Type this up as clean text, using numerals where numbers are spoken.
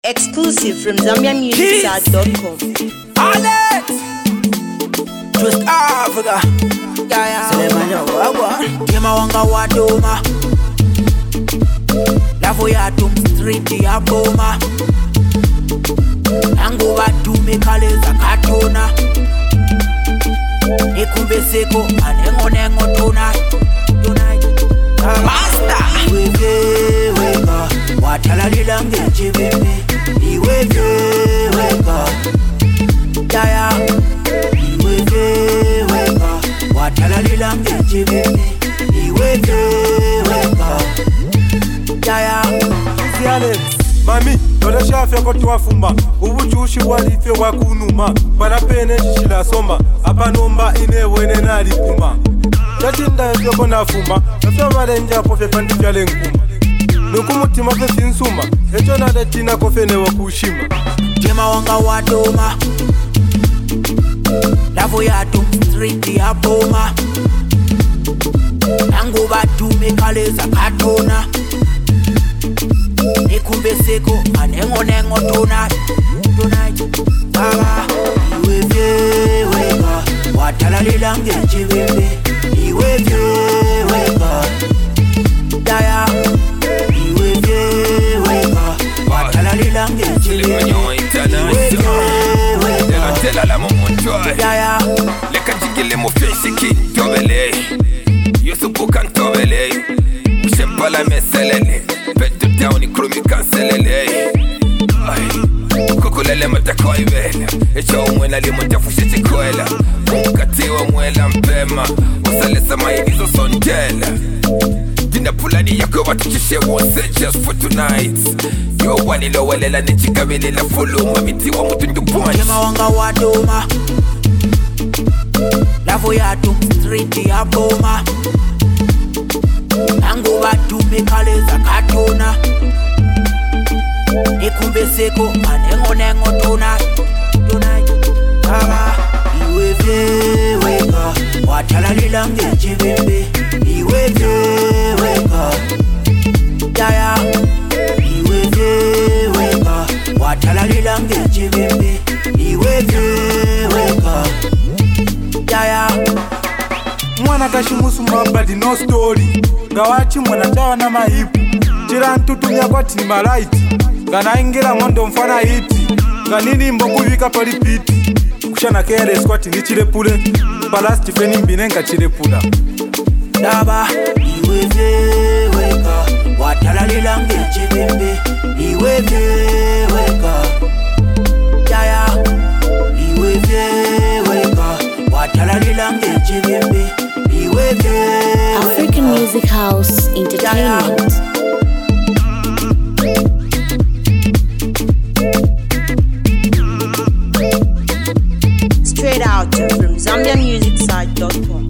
Exclusive from ZambiaMusicSite.com. Alex, just Africa. Selemanya wagwa, kema wanga wadoma. Lavo ya tum street ya boma. Nango batume kaleza katona. Nikumbe seko anengo tonight. Master, wega, watalalila ngechibebe. Wega, yaya. Wega, watalalila ngechibebe. Wega, yaya. Si Alex, mami, lola shafi yako tuwafumba. Ubuchushi walife wakunuma. Parapene shishila soma. Apa nomba inewene nalipuma. Chatinda yoko nafuma. Nafya walenja kofe pandi vyale nkuma. Nukumutima fe sinsuma. Echo nade tina kofe newa kushima. Kema wanga wadoma. Lavo ya tum street ya boma. Nango batume kaleza katona. Nikumbe seko anengo tonight. Baba, wega, watalalila ngechibebe. Wega, daya. Wega, watalalila ngechibebe. Tela la momontoy Daya. Leka jigile mo fesi ki tobele Yusufu kan tobele Ushepala meselele Beto down ikrumi kanselele Kukulele matakoi bela Echo umwela limotafushe chikoela Mkatiwa mwela mpema Usalesa maigizo sondela Dina pulani yako watukishe wose just for tonight Yo wani lo welela nechikabili la fulu Mamiti wa mutundu punch Kema wanga wadoma. Lavo ya tum street ya boma. Nango batume kaleza katona. Nikumbe seko anengo tonight. Baba, wega, watalalila ngechibebe. Wega, yaya. Wega, watalalila ngechibebe. Wega, yaya. Mwana kashimusu mabadi no story. Gawachi mwana chawa na mahipu. Chira ntutumia kwa tima light. Gana ingira mondo mfana hiti. Ganini mboku vika palipiti. Kushana kere squat ngichile pule. Balasti feni mbinenga chile pula. Daba, wega, watalalila ngechibebe. Wega, yaya. Wega, watalalila ngechibebe. African Music House Entertainment. Straight out from ZambiaMusicSite.com.